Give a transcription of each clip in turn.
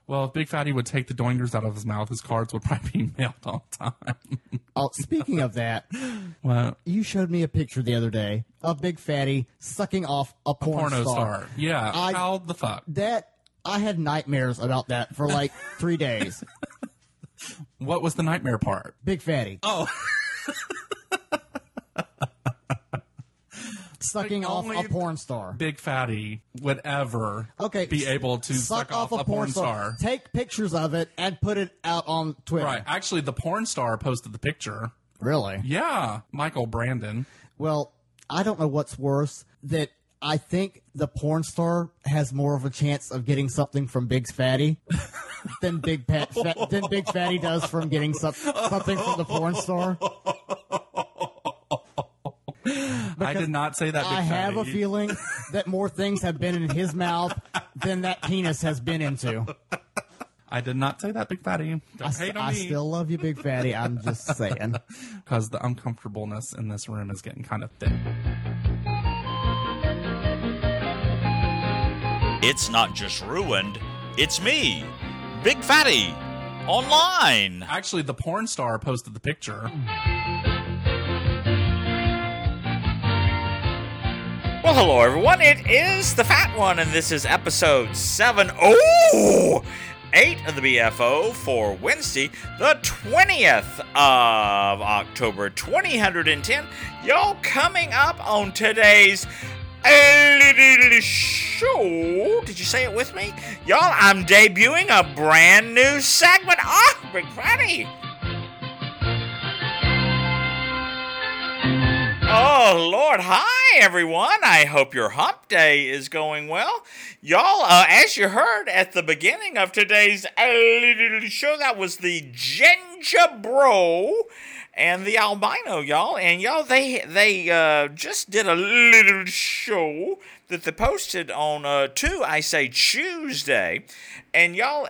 Well, if Big Fatty would take the doingers out of his mouth, his cards would probably be mailed on time. Oh, speaking of that, What? you showed me a picture the other day of Big Fatty sucking off a Porno star. Yeah. How the fuck? I had nightmares about that for like 3 days. What was the nightmare part? Big Fatty. Oh. Sucking off only a porn star. Big Fatty would ever Okay, be able to suck off a porn star. Take pictures of it and put it out on Twitter. Right. Actually, the porn star posted the picture. Really? Yeah. Michael Brandon. Well, I don't know what's worse, that I think the porn star has more of a chance of getting something from Big Fatty than Big Fatty does from getting something from the porn star. I did not say that, Big I Fatty. have a feeling that more things have been in his mouth than that penis has been into. I did not say that, Big Fatty. Don't hate on I me. still love you, Big Fatty. I'm just saying. Because the uncomfortableness in this room is getting kind of thick. It's not just ruined, it's me, Big Fatty, online. Actually, the porn star posted the picture. Well, hello everyone, it is the Fat One, and this is episode 708 of the BFO for Wednesday, the 20th of October, 2010. Y'all, coming up on today's show, did you say it with me? Y'all, I'm debuting a brand new segment. Oh, Big Fatty! Oh, Lord. Hi, everyone. I hope your hump day is going well. Y'all, as you heard at the beginning of today's show, that was the Ginger Bro and the Albino, y'all. And, y'all, they just did a little show that they posted on Tuesday. And, y'all,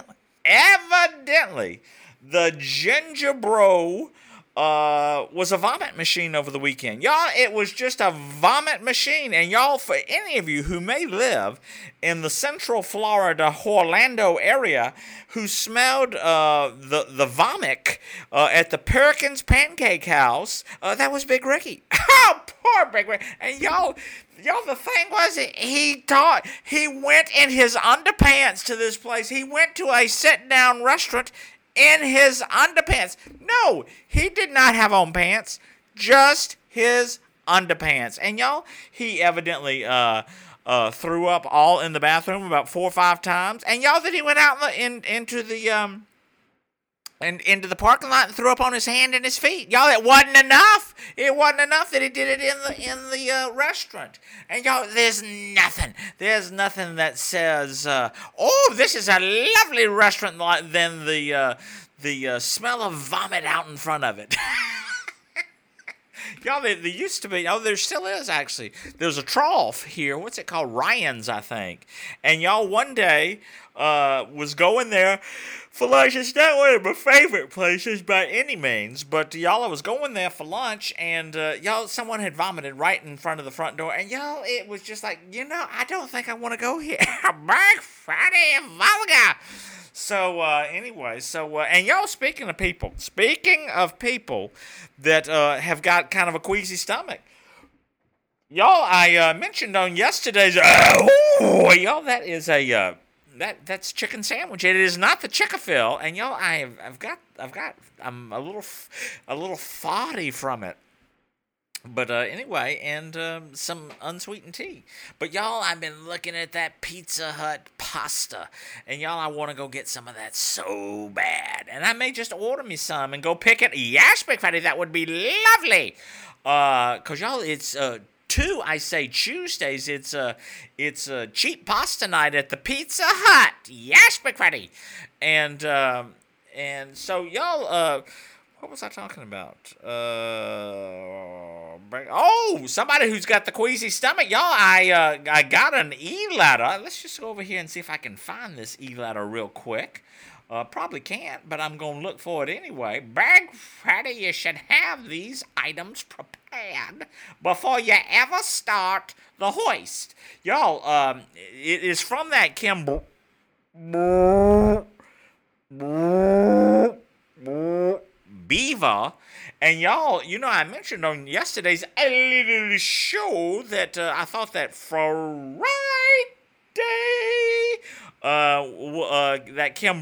evidently, the Ginger Bro was a vomit machine over the weekend. Y'all, it was just a vomit machine. And y'all, for any of you who may live in the Central Florida, Orlando area, who smelled the vomit at the Perkins Pancake House, that was Big Ricky. Oh, poor Big Ricky. And y'all, the thing was, he went in his underpants to this place. He went to a sit-down restaurant in his underpants. No, he did not have on pants, just his underpants. And y'all, he evidently threw up all in the bathroom about 4 or 5 times. And y'all, then he went out into the parking lot and threw up on his hand and his feet. Y'all, it wasn't enough. It wasn't enough that he did it in the restaurant. And y'all, there's nothing that says, oh, this is a lovely restaurant than the smell of vomit out in front of it. Y'all, there used to be, there still is actually. There's a trough here. What's it called? Ryan's, I think. And y'all, one day was going there for lunch. It's not one of my favorite places by any means, but y'all, I was going there for lunch, and y'all, someone had vomited right in front of the front door, and y'all, it was just like, I don't think I want to go here. Big Fatty vulgar. So, anyway, and y'all, speaking of people that have got kind of a queasy stomach, y'all, I mentioned on yesterday's, y'all, that is that's chicken sandwich. It is not the Chick-fil-A, and y'all, I'm a little farty from it. But anyway, and some unsweetened tea. But y'all, I've been looking at that Pizza Hut pasta, and y'all, I want to go get some of that so bad. And I may just order me some and go pick it. Yes, Big Fatty, that would be lovely. 'Cause y'all, it's Tuesdays. It's a cheap pasta night at the Pizza Hut. Yes, Big Fatty. And so y'all, what was I talking about? Somebody who's got the queasy stomach. Y'all, I got an e-letter. Let's just go over here and see if I can find this e-letter real quick. Probably can't, but I'm going to look for it anyway. Big Fatty, you should have these items prepared before you ever start the hoist. Y'all, it is from that Kim Beaver. And y'all, I mentioned on yesterday's little show that I thought that Friday, that Kim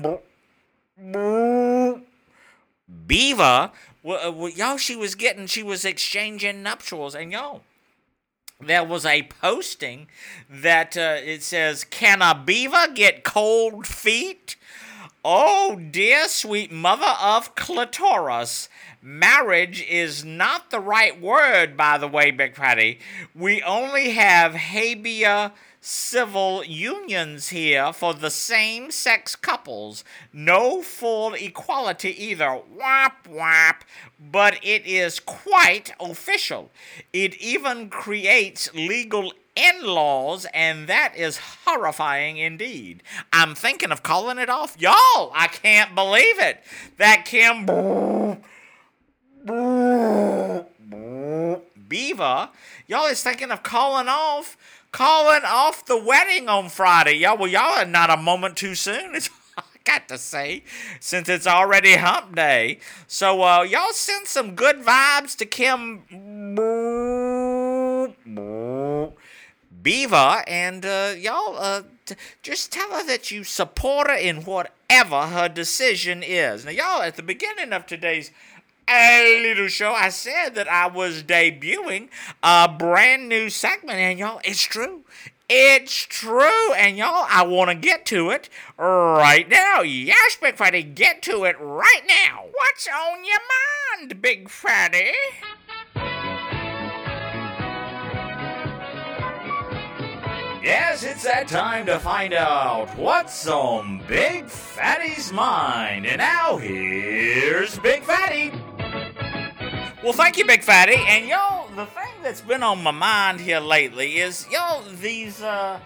Beaver, y'all, she was exchanging nuptials, and y'all, there was a posting that it says, "Can a beaver get cold feet? Oh, dear sweet mother of clitoris. Marriage is not the right word, by the way, Big Patty. We only have habeas civil unions here for the same-sex couples. No full equality either. Whap, whap. But it is quite official. It even creates legal in-laws, and that is horrifying indeed. I'm thinking of calling it off. Y'all, I can't believe it. That Kim Beaver, y'all is thinking of calling off the wedding on Friday. Y'all, well, y'all are not a moment too soon. It's I got to say, since it's already hump day. So y'all send some good vibes to Kim Beaver, and y'all just tell her that you support her in whatever her decision is. Now, y'all, at the beginning of today's little show, I said that I was debuting a brand new segment, and y'all, it's true. It's true, and y'all, I want to get to it right now. Yes, Big Fatty, get to it right now. What's on your mind, Big Fatty? Yes, it's that time to find out what's on Big Fatty's mind. And now, here's Big Fatty. Well, thank you, Big Fatty. And, y'all, the thing that's been on my mind here lately is, y'all, these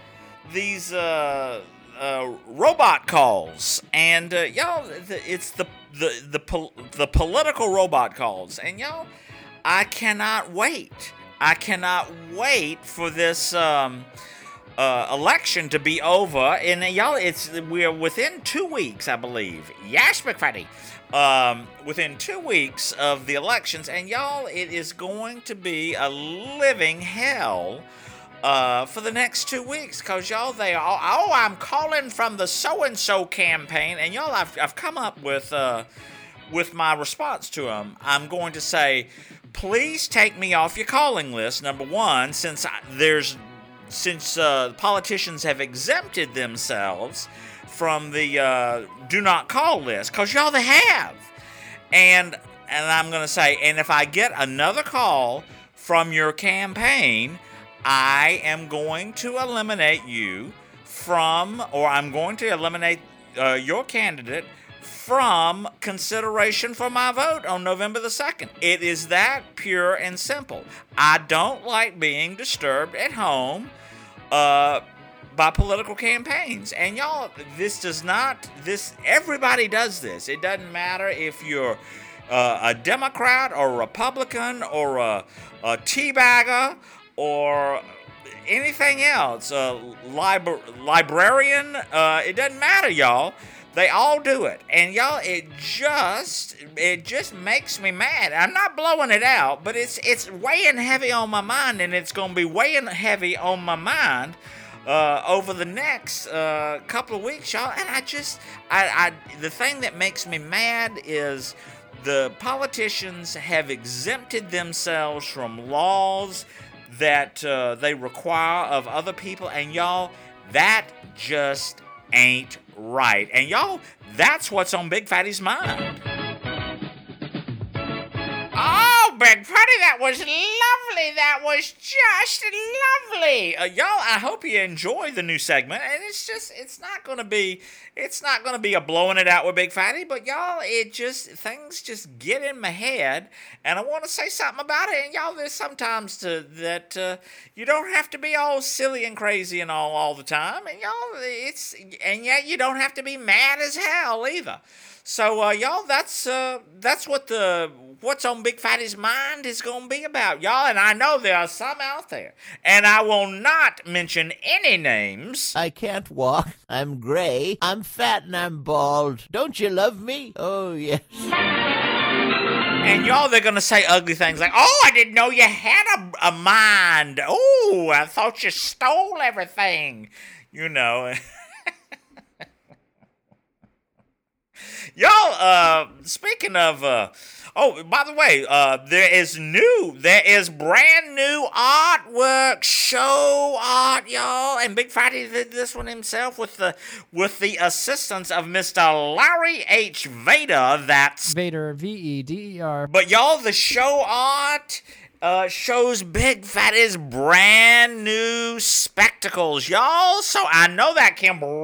robot calls. And, y'all, it's the political robot calls. And, y'all, I cannot wait. I cannot wait for this election to be over, and y'all, we're within 2 weeks, I believe. Yes, McFaddy. Within 2 weeks of the elections, and y'all, it is going to be a living hell for the next 2 weeks, cause y'all, I'm calling from the so-and-so campaign, and y'all, I've come up with my response to them. I'm going to say, please take me off your calling list. Number one, since politicians have exempted themselves from the do not call list, because y'all, they have. And I'm going to say, and if I get another call from your campaign, I am going to eliminate you from, or I'm going to eliminate your candidate from consideration for my vote on November the 2nd. It is that pure and simple. I don't like being disturbed at home by political campaigns. And y'all, everybody does this. It doesn't matter if you're a Democrat or a Republican or a teabagger or anything else, librarian, it doesn't matter, y'all. They all do it. And y'all, it just makes me mad. I'm not blowing it out, but it's weighing heavy on my mind, and it's going to be weighing heavy on my mind over the next couple of weeks, y'all. And the thing that makes me mad is the politicians have exempted themselves from laws that they require of other people, and y'all, that just ain't right. And y'all, that's what's on Big Fatty's mind. Oh, Big Fatty, that was lovely. That was just lovely. Y'all, I hope you enjoy the new segment. And it's not gonna be a blowing it out with Big Fatty, but y'all, things just get in my head, and I want to say something about it. And y'all, there's sometimes that you don't have to be all silly and crazy and all the time, and y'all, and yet you don't have to be mad as hell either. So, y'all, that's what's on Big Fatty's mind is going to be about, y'all. And I know there are some out there, and I will not mention any names. I can't walk. I'm gray. I'm fat and I'm bald. Don't you love me? Oh, yes. And y'all, they're going to say ugly things like, oh, I didn't know you had a mind. Oh, I thought you stole everything. You know. Y'all, speaking of, oh, by the way, there is brand new artwork, show art, y'all, and Big Fatty did this one himself with the assistance of Mr. Larry H. Vader. That's Vader, Veder. But y'all, the show art shows Big Fatty's brand new spectacles, y'all. So I know that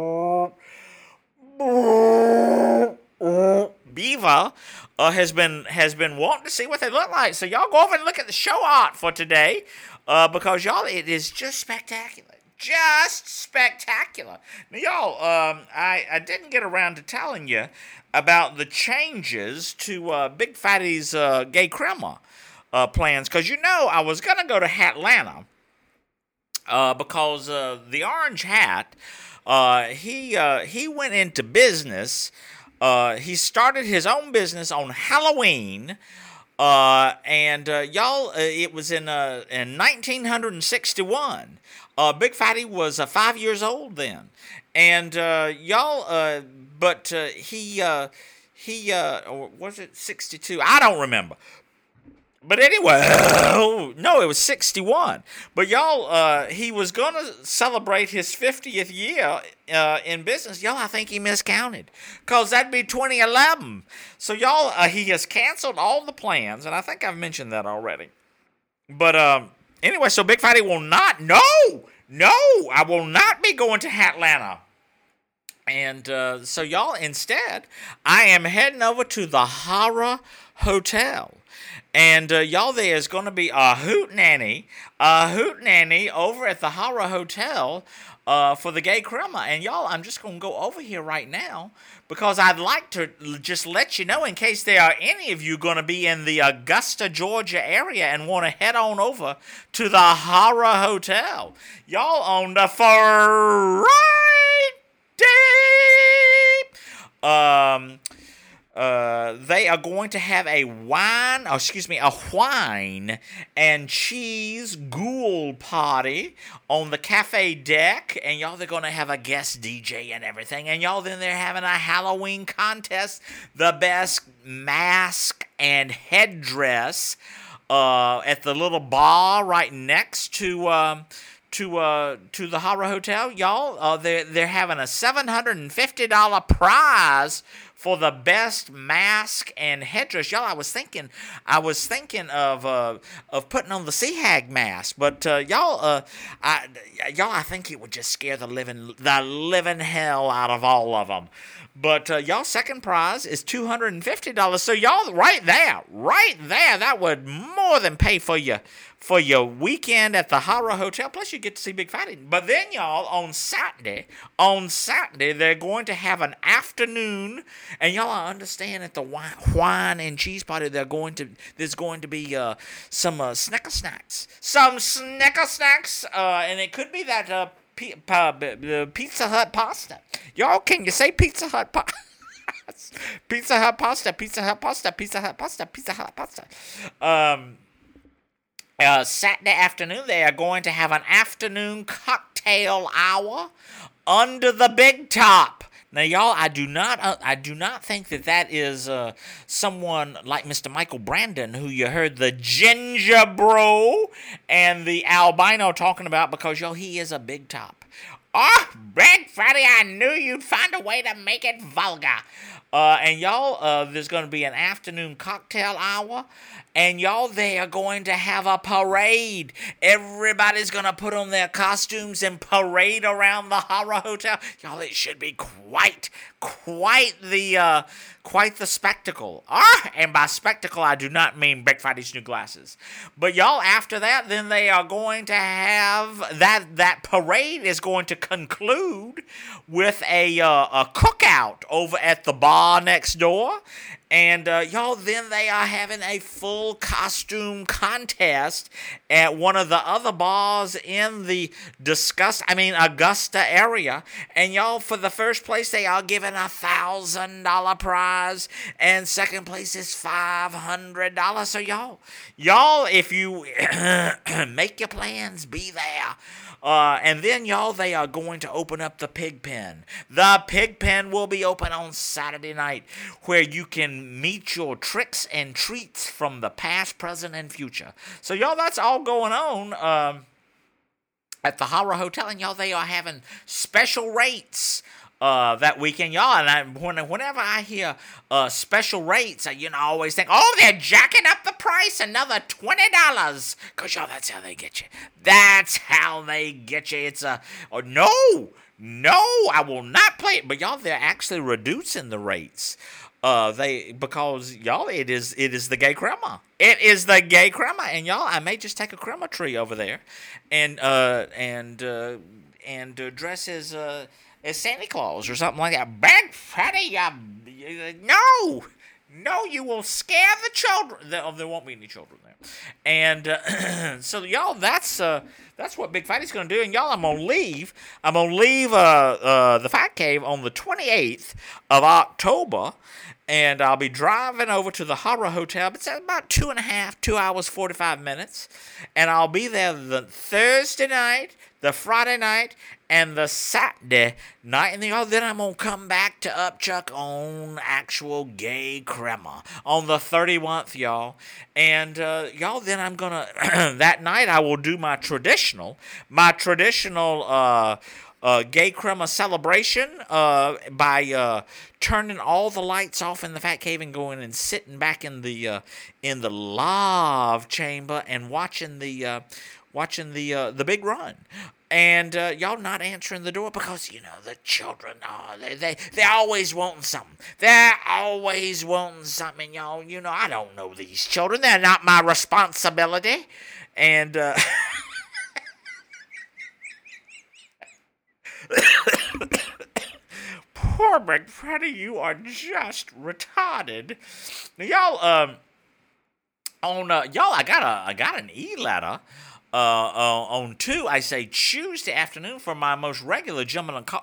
Beaver has been wanting to see what they look like. So y'all go over and look at the show art for today, because y'all, it is just spectacular. Just spectacular. Now, y'all, I didn't get around to telling you about the changes to Big Fatty's Gay Crema plans, because you know I was gonna go to Hatlanta because the Orange Hat. He went into business. He started his own business on Halloween, and y'all, it was in 1961. Big Fatty was 5 years old then, and y'all, but he or was it 62? I don't remember. But anyway, no, it was 61. But y'all, he was going to celebrate his 50th year in business. Y'all, I think he miscounted, because that'd be 2011. So y'all, he has canceled all the plans, and I think I've mentioned that already. But anyway, so Big Fatty will not, no, I will not be going to Hatlanta. And so y'all, instead, I am heading over to the Horror Hotel. And y'all, there's going to be a hootenanny over at the Horror Hotel for the Gay Crema. And y'all, I'm just going to go over here right now, because I'd like to just let you know, in case there are any of you going to be in the Augusta, Georgia area and want to head on over to the Horror Hotel. Y'all, on the Friday, they are going to have a wine and cheese ghoul party on the cafe deck, and y'all, they're going to have a guest DJ and everything, and y'all, then they're having a Halloween contest, the best mask and headdress, at the little bar right next to the Horror Hotel. Y'all, they're having a $750 prize for the best mask and headdress. Y'all, I was thinking of putting on the Sea Hag mask, but I think it would just scare the living hell out of all of them. But y'all, second prize is $250. So y'all, right there, that would more than pay for your weekend at the Horror Hotel. Plus, you get to see Big Fatty. But then, y'all, on Saturday, they're going to have an afternoon. And y'all, I understand at the wine and cheese party, there's going to be some Snicker snacks. And it could be that Pizza Hut pasta. Y'all, can you say Pizza Hut pasta? Pizza Hut pasta. Saturday afternoon, they are going to have an afternoon cocktail hour under the big top. Now, y'all, I do not think that is someone like Mr. Michael Brandon, who you heard the Ginger Bro and the albino talking about, because y'all, he is a big top. Oh, Big Fatty, I knew you'd find a way to make it vulgar. And y'all, there's going to be an afternoon cocktail hour. And y'all, they are going to have a parade. Everybody's going to put on their costumes and parade around the Horror Hotel. Y'all, it should be quite the spectacle. And by spectacle, I do not mean Big Fatty's new glasses. But y'all, after that, then they are going to have that parade is going to conclude with a cookout over at the bar next door. And y'all, then they are having a full costume contest at one of the other bars in the Augusta area. And y'all, for the first place, they are giving given $1,000 prize, and second place is $500. So y'all, if you make your plans, be there. And then, y'all, they are going to open up the pig pen. The pig pen will be open on Saturday night, where you can meet your tricks and treats from the past, present, and future. So, y'all, that's all going on at the Horror Hotel. And, y'all, they are having special rates that weekend, y'all. And whenever I hear special rates, I always think, oh, they're jacking up the price another $20. Because, y'all, that's how they get you. That's how they get you. It's no, I will not play it. But, y'all, they're actually reducing the rates. Because, y'all, it is the gay crema. It is the gay crema. And, y'all, I may just take a crema tree over there and dress as Santa Claus or something like that. Big Fatty, no, you will scare the children. There won't be any children there. And so, y'all, that's what Big Fatty's going to do. And, y'all, I'm going to leave the Fat Cave on the 28th of October. And I'll be driving over to the Horror Hotel. It's about 2 hours, 45 minutes. And I'll be there the Thursday night, the Friday night, and the Saturday night. And then I'm going to come back to Upchuck on actual gay crema on the 31st, y'all. And, y'all, then I'm going to, that night I will do my traditional gay crema celebration by turning all the lights off in the Fat Cave and going and sitting back in the love chamber and watching the big run. And y'all not answering the door because the children they're always wanting something. They're always wanting something, y'all. I don't know these children. They're not my responsibility. And poor Big Freddy, you are just retarded. Y'all, I got an e-letter on Tuesday afternoon from my most regular gentleman call.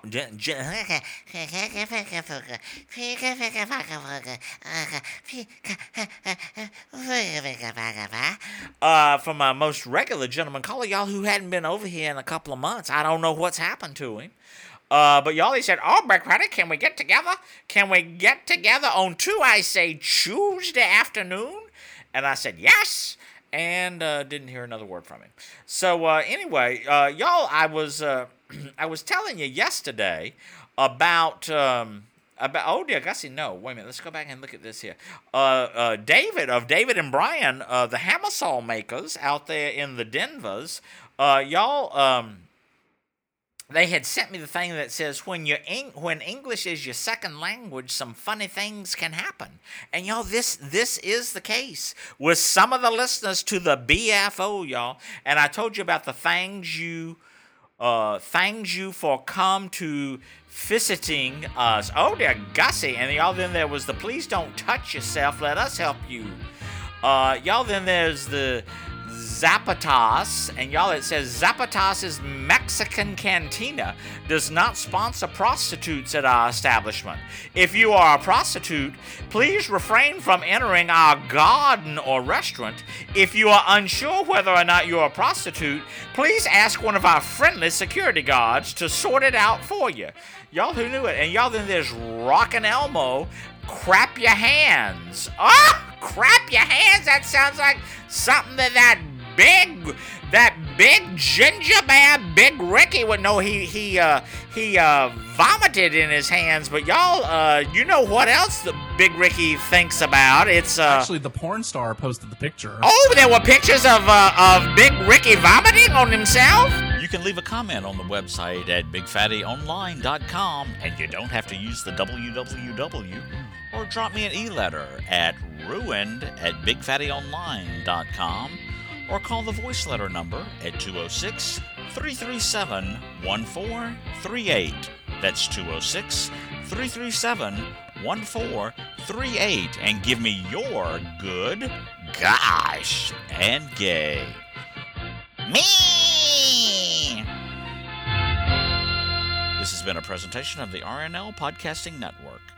From my most regular gentleman caller, y'all, who hadn't been over here in a couple of months. I don't know what's happened to him. But y'all, he said, oh, Big Freddy, can we get together? Can we get together on Tuesday afternoon? And I said, yes. And didn't hear another word from him. So anyway, y'all, I was telling you yesterday about oh dear, Gussie, no, wait a minute, let's go back and look at this here. David and Brian, the hammer saw makers out there in the Denvers, y'all, they had sent me the thing that says when English is your second language, some funny things can happen. And y'all, this is the case with some of the listeners to the BFO, y'all. And I told you about the thanks you for come to visiting us. Oh dear, Gussie. And y'all, then there was the please don't touch yourself, let us help you. Y'all, then there's the Zapatas, and y'all, it says Zapatas' Mexican Cantina does not sponsor prostitutes at our establishment. If you are a prostitute, please refrain from entering our garden or restaurant. If you are unsure whether or not you're a prostitute, please ask one of our friendly security guards to sort it out for you. Y'all, who knew it? And y'all, then there's Rockin' Elmo, crap your hands. Crap your hands, that sounds like something that big ginger bear, Big Ricky would know. He vomited in his hands. But y'all, you know what else the Big Ricky thinks about? It's actually the porn star posted the picture. Oh, there were pictures of Big Ricky vomiting on himself. You can leave a comment on the website at BigFattyOnline.com, and you don't have to use the www. Or drop me an e-letter at ruined@BigFattyOnline.com. Or call the voice letter number at 206-337-1438. That's 206-337-1438. And give me your good, gosh, and gay. Me! This is been a presentation of the RNL Podcasting Network.